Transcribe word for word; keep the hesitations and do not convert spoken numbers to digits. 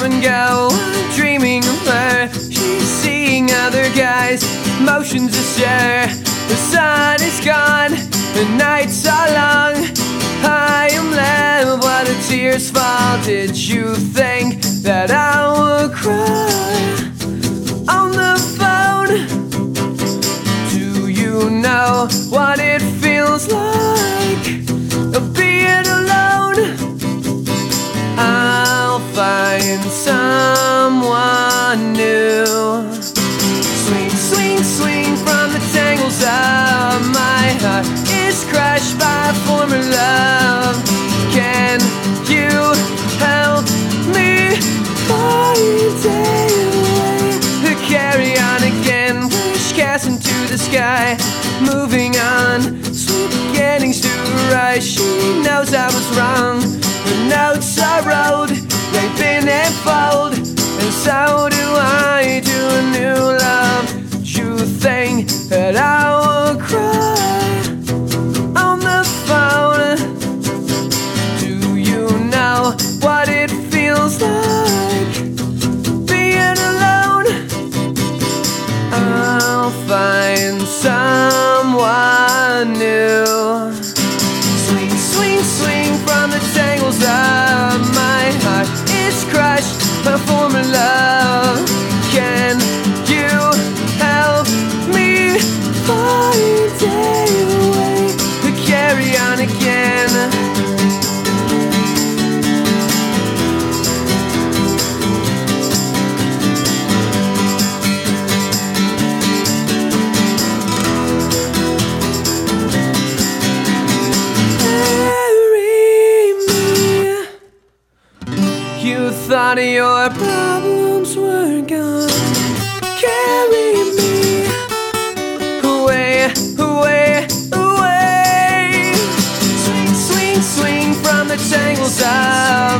and go, dreaming of her. She's seeing other guys, motions astir. The sun is gone, the nights are long. I am left while the tears fall. Did you think that I would cry on the phone? Do you know what it feels like being alone? I'll find someone new. Swing, swing, swing from the tangles of my heart is crushed by former love. Can you help me find a way to carry on again? Wish cast into the sky, moving on, sweet beginnings to rise. She knows I was wrong. The notes I wrote, they've been unfold, and so do I to a new love. Did you think that I would cry on the phone? Do you know what it feels like being alone? I'll find someone new. Swing, swing, swing from the tangles of my heart is crushed by former love. Can you help me find a way to carry on again? You thought your problems were gone. Carry me away, away, away. Swing, swing, swing from the tangles of